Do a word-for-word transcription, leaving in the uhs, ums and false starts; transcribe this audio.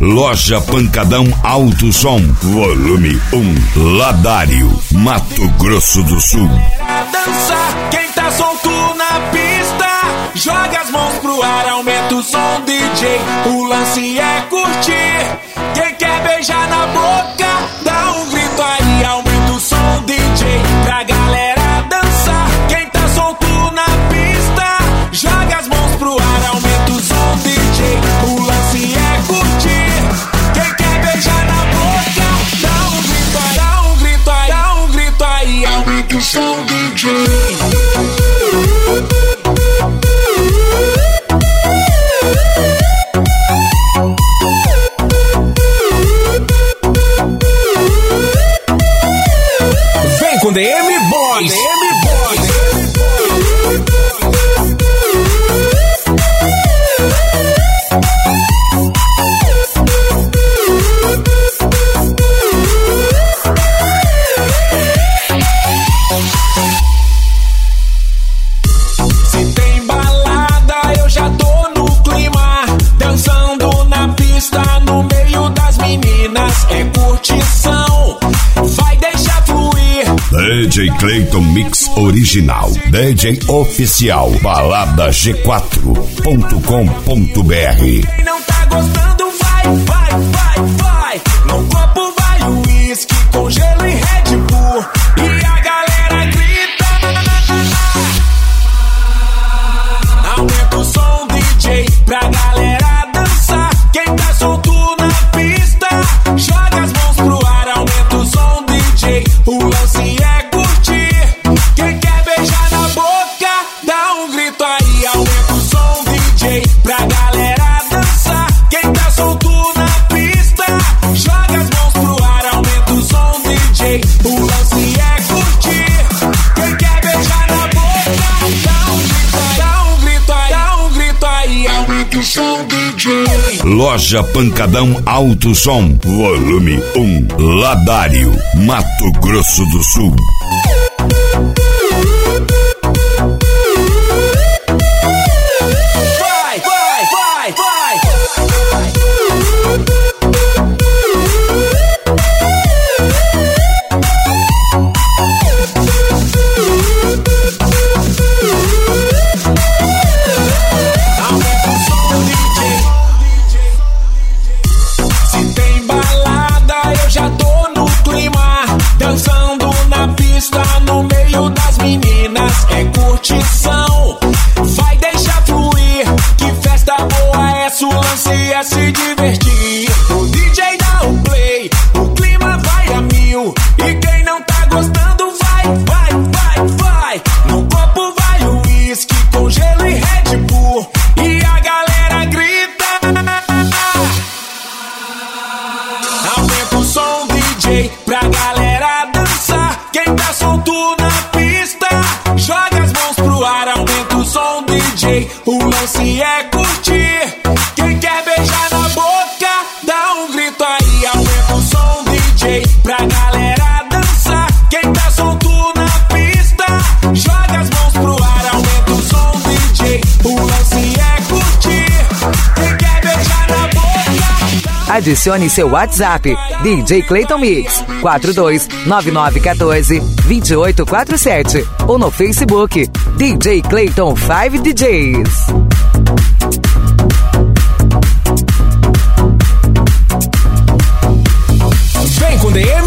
Loja Pancadão Alto Som, volume um, Ladário, Mato Grosso do Sul. Dança, quem tá solto na pista, joga as mãos pro ar, aumenta o som, D J. O lance é curtir. Quem quer beijar na boca, dá um grito aí, aumenta o som, D J. Pra galera dançar, quem tá solto na pista, joga as mãos pro ar, aumenta o som, D J. O lance é curtir. Quem quer beijar na boca, dá um grito aí, dá um grito aí, dá um grito aí, aumenta o som, D J. Vem com D M Boys, D M Boys. Se tem balada, eu já tô no clima, dançando na pista, no meio das meninas. É curtição, vai deixar fluir. D J Clayton Mix Original, D J Oficial, balada g quatro ponto com ponto b r. Quem não tá gostando, vai, vai, vai, vai. No copo vai o uísque com gelo e Red Bull. E a galera grita. Aumenta o som, D J, pra galera dançar. Quem tá solto na pista, joga as mãos pro ar, aumenta o som, D J. O lance é curtir. Quem quer beijar na boca, dá um grito aí, aumenta o som, D J, pra galera dançar. Quem tá solto na pista, joga as mãos pro ar, aumenta o som, D J. O lance é curtir. Quem quer beijar na boca, dá um grito aí, dá um grito aí, dá um grito aí, aumenta o som, D J. Loja Pancadão Alto Som, volume um, Ladário, Mato Grosso do Sul. Vai, vai, vai, vai. Aumenta o som, D J. Se tem balada, eu já tô no clima, dançando na pista, no meio das meninas. É curtição, vai deixar fluir. Que festa boa é essa, o lance é se divertir. O D J dá o play, o clima vai a mil. E quem não tá gostando, vai, vai, vai, vai. No copo vai o uísque com gelo e Red Bull. E a galera grita. Aumenta o som, D J, pra galera dançar. Quem tá solto na pista, joga as mãos pro ar, aumenta o som, D J. O lance é curtir. Quem quer beijar na boca, dá um grito aí, aumenta o som, D J, pra galera dançar. Quem tá solto na pista, joga as mãos pro ar, aumenta o som, D J. O lance é curtir. Quem quer beijar na boca. Adicione seu WhatsApp, D J Clayton Mix, quatro dois nove nove um quatro dois oito quatro sete, ou no Facebook, D J Clayton cinco D Js. Vem com D